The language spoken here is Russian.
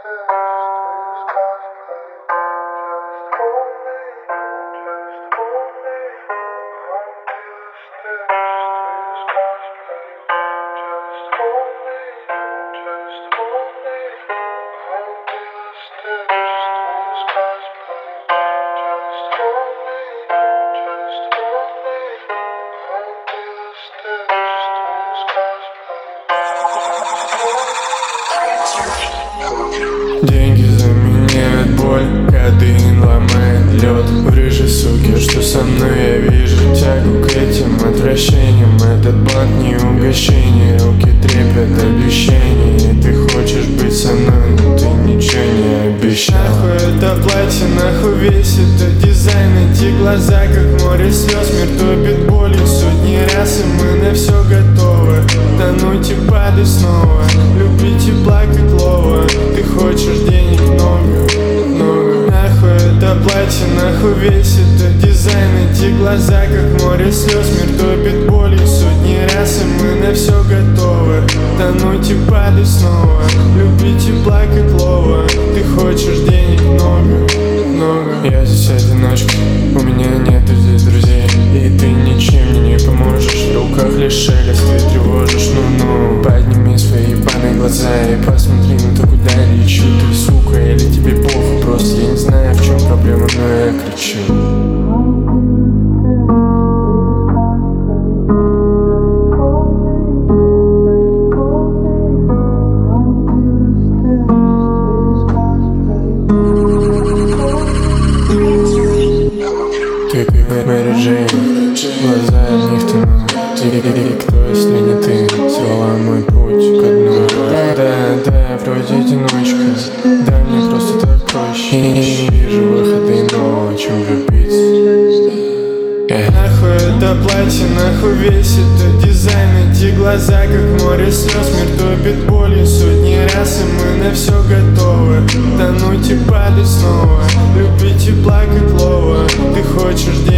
Деньги заменяют боль, кадеин ломает лед. В рыжей суке, что со мной, я вижу тягу к этим отвращениям. Этот банк не угощение, руки трепят обещаний. И ты хочешь быть со мной, но ты ничего не обещал. Нахуй это платье, нахуй весь этот дизайн. Эти глаза, как море слез, мир топит болью сотни раз. И мы на все готовы, тонуть и падать снова, любить и плакать лова. Ты хочешь денег много, много. Нахуй это платье, нахуй весь этот дизайн. Эти глаза, как море слез, мир топит болью сотни раз. И мы на все готовы, тонуть и падать снова, любить и плакать лова. Ты хочешь денег много, много. Я здесь одиночка, у меня нету здесь друзей. И ты ничем мне не поможешь, в руках лишь шелест, ты тревожишь. Ну-ну, подними свои ебаные глаза и посмотри, ну то куда лечу ты, сука, или тебе похуй? Просто я не знаю, в чем проблема, но я кричу. Ты как Мэри Джейн, глаза в них тону. И кто, если не ты, свела мой путь ко дну. Да, вроде одиночка, да, мне просто так проще. И не вижу выхода иного, чем влюбиться. Нахуй это платье, нахуй весь этот дизайн. Эти глаза, как море слез, мир топит болью сотни раз. И мы на все готовы, тонуть и падать снова, любить и плакать лова. Ты хочешь